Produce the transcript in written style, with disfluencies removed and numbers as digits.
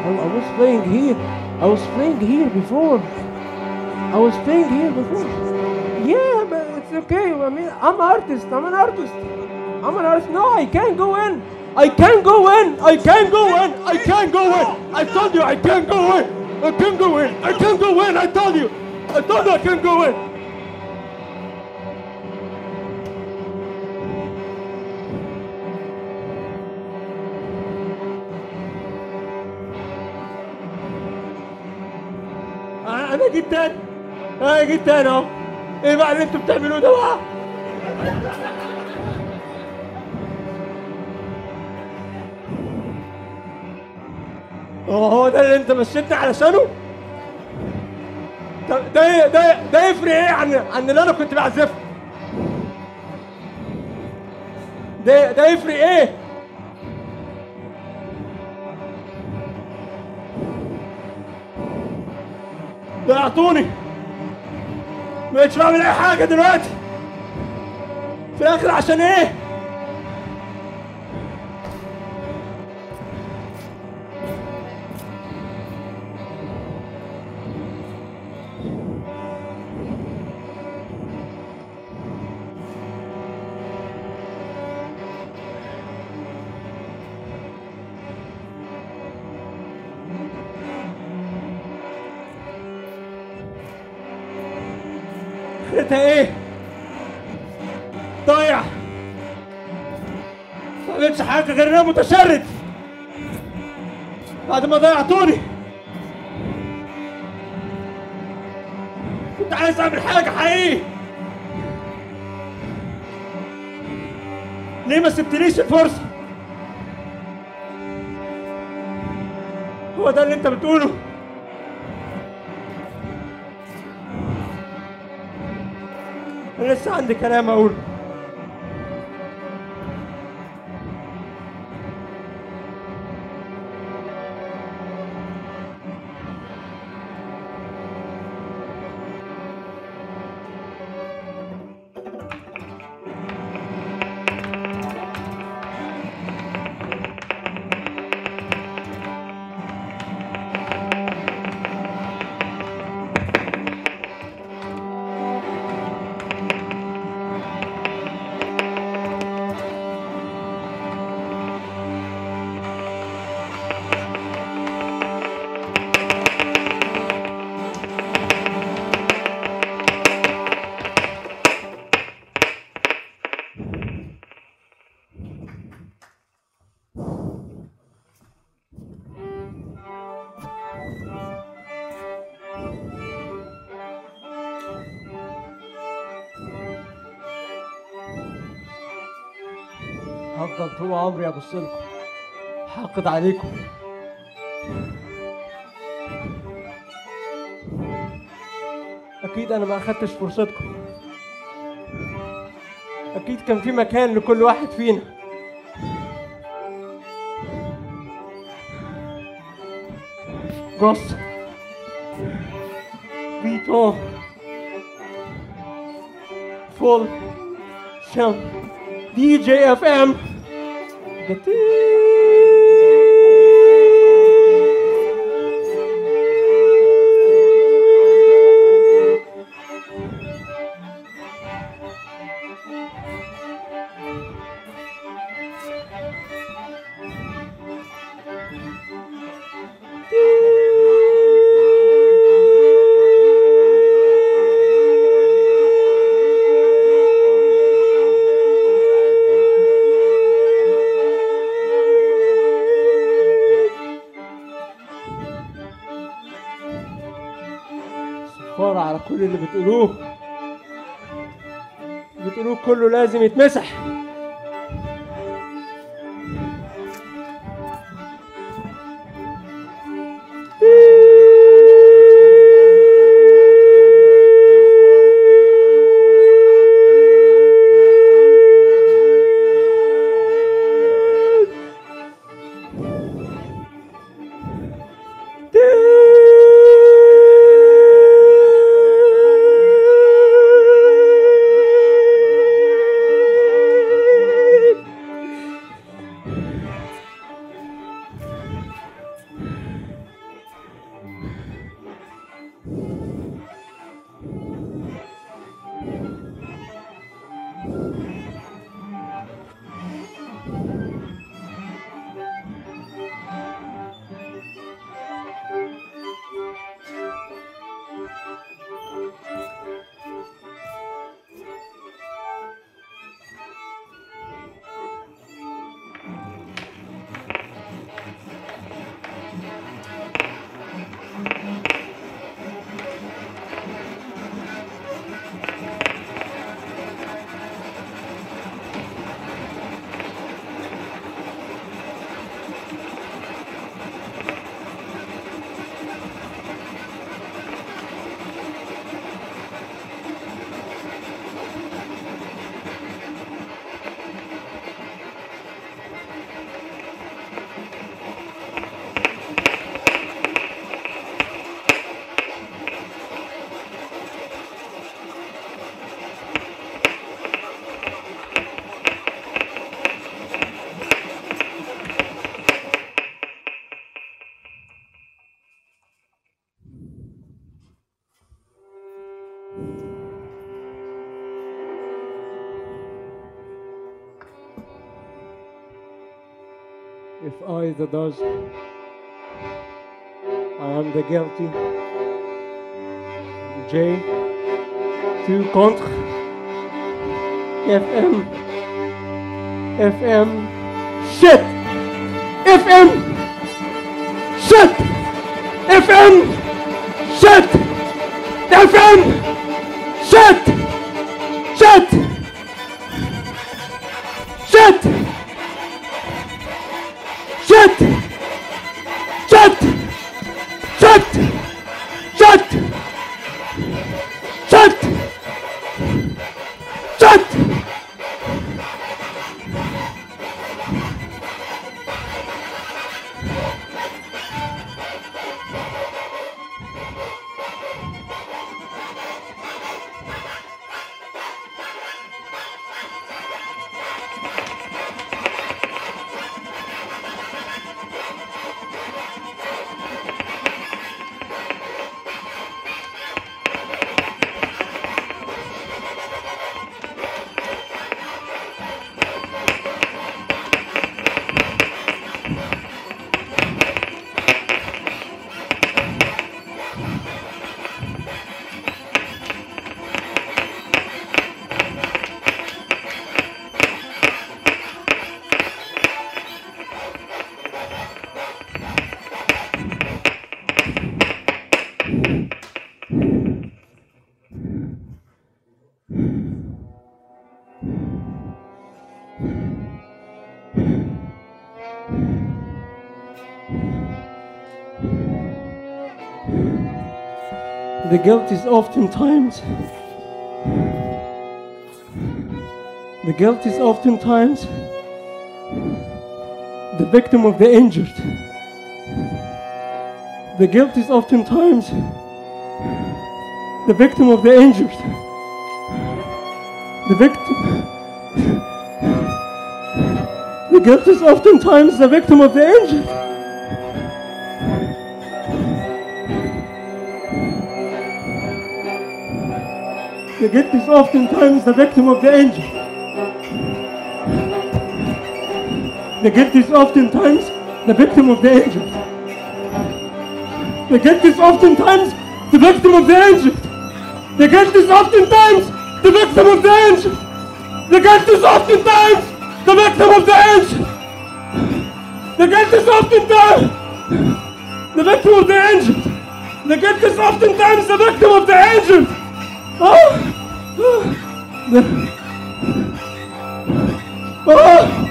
I was playing here. I was playing here before. I was playing here before. Yeah, but it's okay. I mean, I'm an artist. I'm an artist. I'm an artist. No, I can't go in. I can't go in. I can't go in. I can't go in. I told you I can't go in. I can't go in. I can't go in. I told you. I told you I can't go in. أنا جيت تاني. أنا جيت تاني أهو. إيه بقى اللي أنتوا بتعملوه ده بقى؟ هو ده اللي أنت مشيتني علشانه؟ طب ده يفرق إيه عن اللي أنا كنت بعزفه؟ ده يفرق إيه؟ ضيعتوني. مبقتش بعمل أي حاجة دلوقتي. في الآخر عشان إيه؟ اخرتها ايه؟ ضايع. ما عملتش حاجه غير ان انا متشرد بعد ما ضيعتوني. كنت عايز اعمل حاجه حقيقي. ليه ما سبتليش الفرصه؟ هو ده اللي انت بتقوله؟ أنا لسه عندي كلام أقوله. هفضل طول عمري ابص لكم، حاقد عليكم. اكيد انا ما اخدتش فرصتكم. اكيد كان في مكان لكل واحد فينا. جوست فيتو فول شام دي جي اف ام صفارة على كل اللي بتقولوه كله لازم يتمسح. If I, the does, I am the guilty. J, tu contre. FM. FM. Shit! FM! Shit! FM! Shit! FM! Shit! Shit! Shit! Shit! Shit! Shit! Shit! Shit! Shit! The guilt is oftentimes the victim of the injured. The guilt is oftentimes the victim of the injured. The guilt is oftentimes the victim of the injured. The guilt is oftentimes the victim of the injured. The guilt is oftentimes the victim of the injured. The guilt is oftentimes the victim of the injured. The guilt is oftentimes the victim of the injured. The guilt is oftentimes the victim of the injured. The guilt is oftentimes the victim of the injured. The guilt is oftentimes the victim of the injured. Oh!